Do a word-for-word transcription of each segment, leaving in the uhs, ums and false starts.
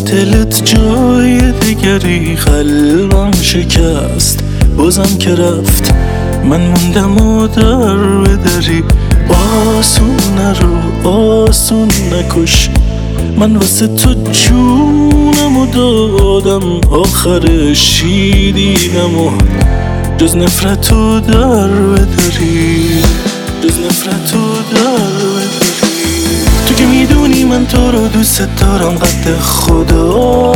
دلت جای دیگری قلبم شکست، بازم که رفت من موندم و در به دری. آسون نرو آسون نکش، من واسه تو جونم و دادم، آخرش چی دیدم و جز نفرت و در به دری، جز نفرت و در به دری. تو که میدونی من تو رو دوست دارم قد خدا،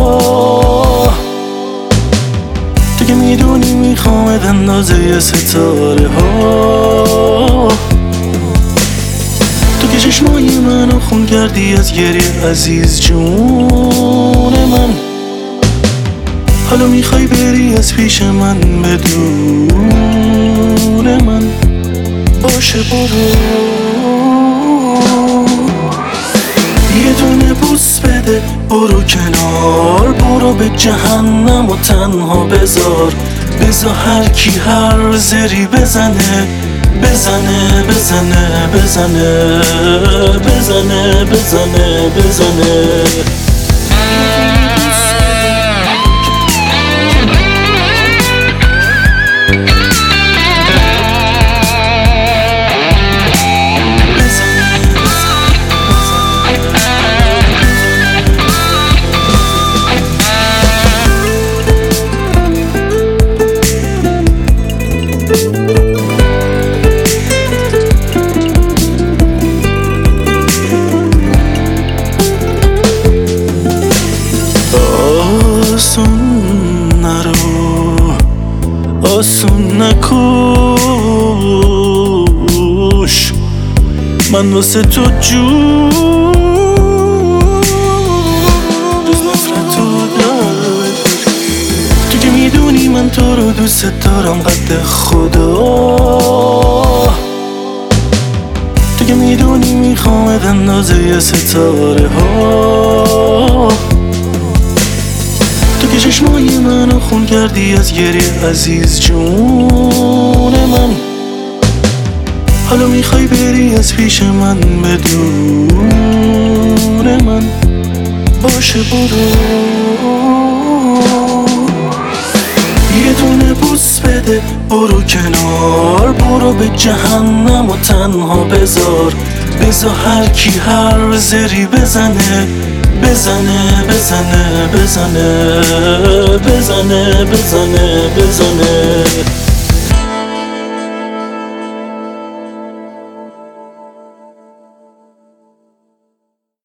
تو که میدونی میخوامت اندازه ستاره ها. تو که چشمای منو خون کردی از گریه عزیز جون من، حالا میخوای بری از پیش من بدون من. باشه برو یه دونه بوس بده، برو کنار، برو به جهنم و تنها بذار. بذار هر کی هر زری بزنه بزنه بزنه بزنه بزنه بزنه بزنه. آسون نرو آسون نکش، من واسه تو جون جز نفرت و در به دری. تو که میدونی من تو رو دوست دارم قد خدا، تو که میدونی میخوامت اندازه ستاره ها. تو که چشمای منو خون کردی از گریه عزیز جون من، حالا میخوای بری از پیش من بدون من. باشه برو یه دونه بوس بده، برو کنار، برو به جهنم و تنها بذار. بذار هر کی هر زری بزنه بزنه بزنه بزنه بزنه بزنه بزنه.